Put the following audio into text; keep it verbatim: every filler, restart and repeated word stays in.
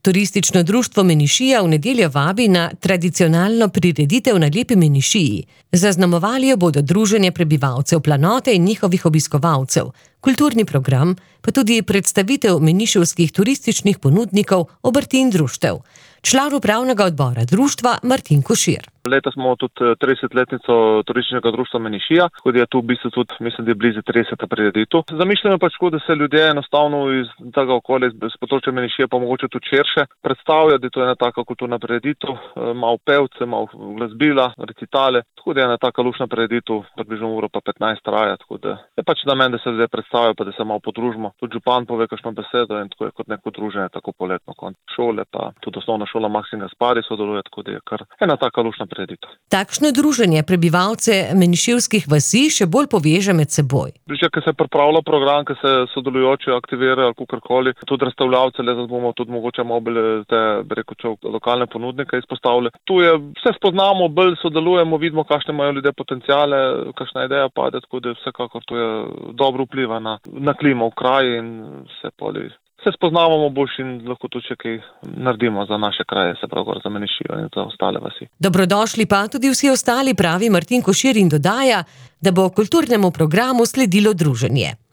Turistično društvo Menišija v nedeljo vabi na tradicionalno prireditev na Lepi Menišiji. Zaznamovali jo bodo druženje prebivalcev Planote in njihovih obiskovalcev, kulturni program, pa tudi predstavitev meniševskih turističnih ponudnikov, obrti in društev. Član upravnega odbora društva Martin Košir. Leta smo tudi tridesetletnico turističnega društva Menišija, tako da je tu v bistvu tudi, mislim, da je blizu trideseta prireditev. Zamišljeno pač tako, da se ljudje enostavno iz tega okolja, iz področja Menišija, pa mogoče tudi širše predstavlja, da je to ena taka kulturna prireditev, malo pevce, malo glasbila, recitale, tako da je ena taka lušna prireditev, približno uro pa petnajst traja, tako da je pač namen, da se ljudje predstavijo, pa da se malo podružimo. Tudi župan pove kakšno besedo in tako je kot neko druženje, tako poletno konc šole, pa tudi osnovna šola Maksim Gaspari sodeluje, tako da je kar ena taka lušna prireditev. Takšno druženje prebivalce meniševskih vasi še bolj poveže med seboj. Že, ko se pripravlja program, ko se sodelujoči aktivirajo, kakorkoli, tudi razstavljavce, letos bomo tudi mogoče mobile te, bi rekel, čo, lokalne ponudnike izpostavili. Tu je, vse spoznamo, bolj sodelujemo, vidimo, kakšne imajo ljudje potenciale, kakšna ideja pade, tako da vsekakor to je dobro vpliva na, na klimo v kraji in vse poli. Se spoznavamo boljši in lahko tudi še kaj naredimo za naše kraje, se pravi za Menišijo in za ostale vasi. Dobrodošli pa tudi vsi ostali, pravi Martin Košir in dodaja, da bo kulturnemu programu sledilo druženje.